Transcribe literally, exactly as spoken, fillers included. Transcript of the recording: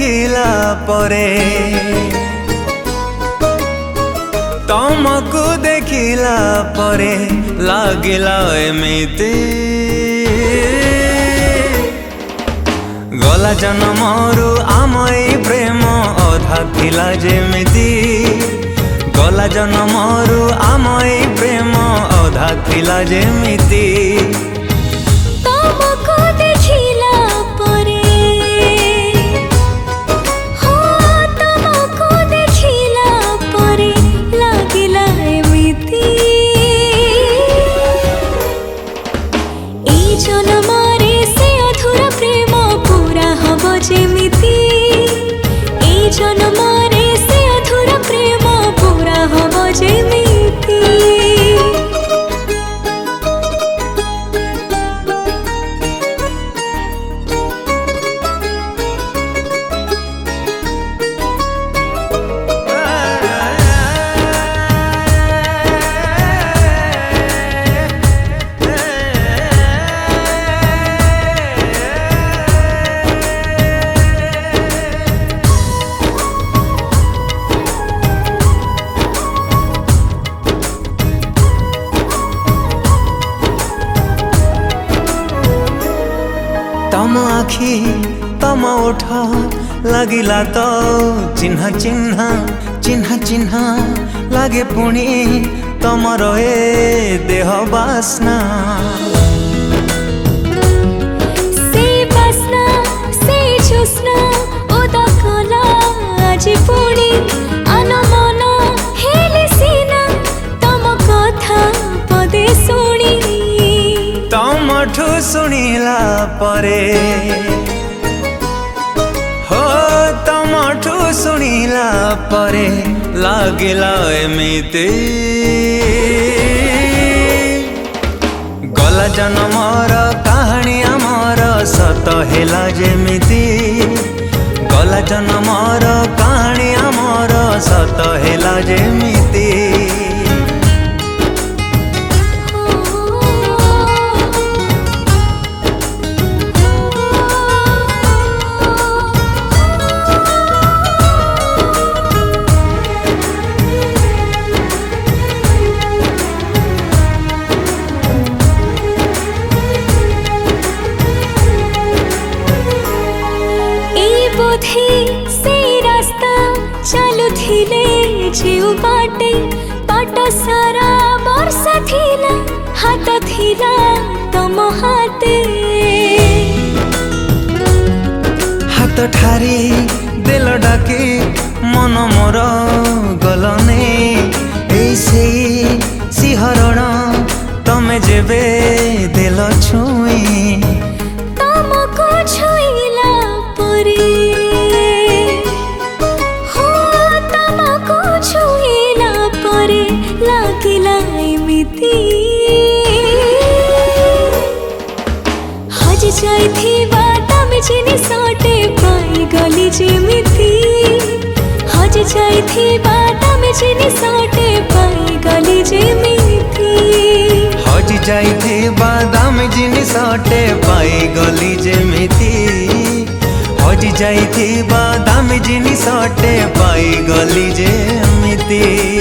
देखिला परे तुमको देखिला परे लागिला एमिति गला जन्मरू आम ए प्रेम अधा थिला जेमिति गला जन्मरू आम ए प्रेम अधा थिला जेमिति तुमको देखिला परे हो तुमको देखिला परे लागिला एमिति ए जन्मरे से अधूरा प्रेम पूरा हब जेमिति ए जन्मरे से अधूरा प्रेम पूरा हब जेमिति तम आखि तम ओठ लागिला तो चिन्ह चिन्ह चिन्ह चिन्ह लागे पुणी तमर ए देह बासना से बासना से जोस्ना ओदा कला आज पुणी अनमन हेले सीना तम कथा पदे सुनी तमठु सुनिला परे हो तमठु सुनिला परे लागिला एमिति गला जन्मर कहानी आमर सत हेला जेमिति गला जन्मर कहानी आमर सत हेला जेमिति से रास्ता चलु थिले जेउ बाटे बाट सारा वर्षा थिला हाथ थिला तम हाते हाथ ठारी देल डाके मन मोर गलने ऐसे सिहरण तमे जेबे देल छुई तमको छुईला परे लागिला एमिति हज जाइथिबा तमे जिनिसटे पाई गली जेमिति हज जाइथिबा तमे जिनिसटे पाई गली जेमिति हज जाइथिबा तमे जिनिसटे पाई गली जेमिति हज जाइथिबा तमे जिनिसटे पाई गली जेमिति।